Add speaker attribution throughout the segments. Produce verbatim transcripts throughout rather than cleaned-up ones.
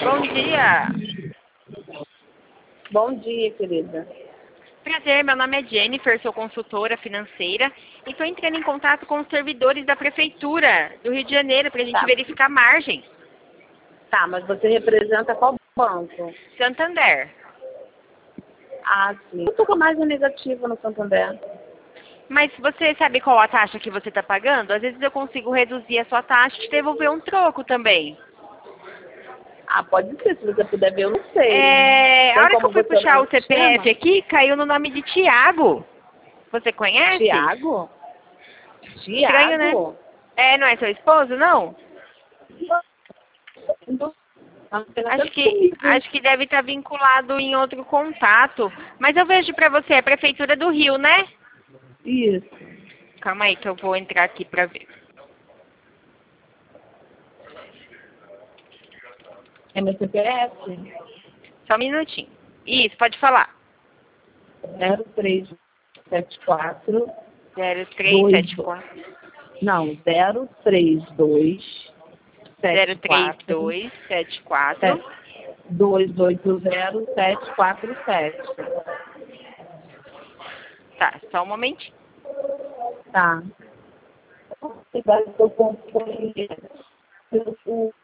Speaker 1: Bom dia.
Speaker 2: Bom dia, querida.
Speaker 1: Prazer, meu nome é Jennifer, sou consultora financeira e estou entrando em contato com os servidores da Prefeitura do Rio de Janeiro para a gente
Speaker 2: Tá.
Speaker 1: verificar a margem.
Speaker 2: Tá, mas você representa qual banco?
Speaker 1: Santander.
Speaker 2: Ah, sim. Eu tô com mais negativa no Santander.
Speaker 1: Mas você sabe qual a taxa que você está pagando? Às vezes eu consigo reduzir a sua taxa e te devolver um troco também.
Speaker 2: Ah, pode ser, se você puder ver, eu não sei.
Speaker 1: É, a
Speaker 2: Tem
Speaker 1: hora que
Speaker 2: como
Speaker 1: eu fui
Speaker 2: você olhar
Speaker 1: puxar
Speaker 2: no
Speaker 1: o C P F
Speaker 2: sistema?
Speaker 1: aqui, caiu no nome de Tiago. Você conhece?
Speaker 2: Tiago?
Speaker 1: Estranho, né?
Speaker 2: Tiago?
Speaker 1: É, não é seu esposo, não? Acho que, acho que deve estar vinculado em outro contato. Mas eu vejo pra você, é a Prefeitura do Rio, né?
Speaker 2: Isso.
Speaker 1: Calma aí que eu vou entrar aqui pra ver.
Speaker 2: É meu C P F?
Speaker 1: Só um minutinho. Isso, pode falar.
Speaker 2: zero três sete quatro
Speaker 1: zero três sete quatro.
Speaker 2: Não, zero três dois
Speaker 1: zero
Speaker 2: sete
Speaker 1: três
Speaker 2: quatro
Speaker 1: dois sete quatro.
Speaker 2: dois oito zero sete quatro sete.
Speaker 1: Tá, só um momentinho.
Speaker 2: Tá. Agora eu estou com o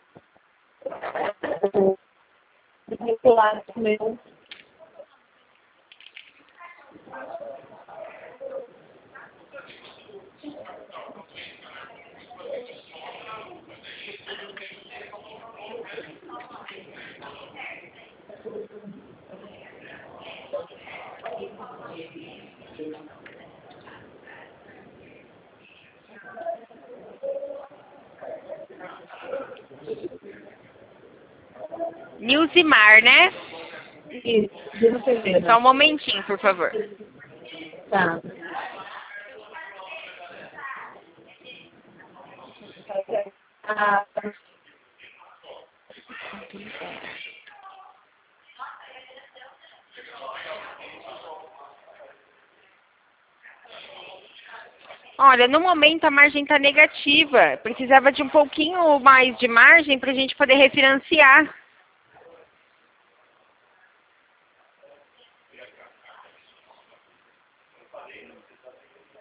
Speaker 2: vinculado meu.
Speaker 1: Nilzimar, né?
Speaker 2: Isso, Dina Ferreira.
Speaker 1: Só um momentinho, por favor.
Speaker 2: Tá. Ah,
Speaker 1: Olha, no momento a margem está negativa. Precisava de um pouquinho mais de margem para a gente poder refinanciar.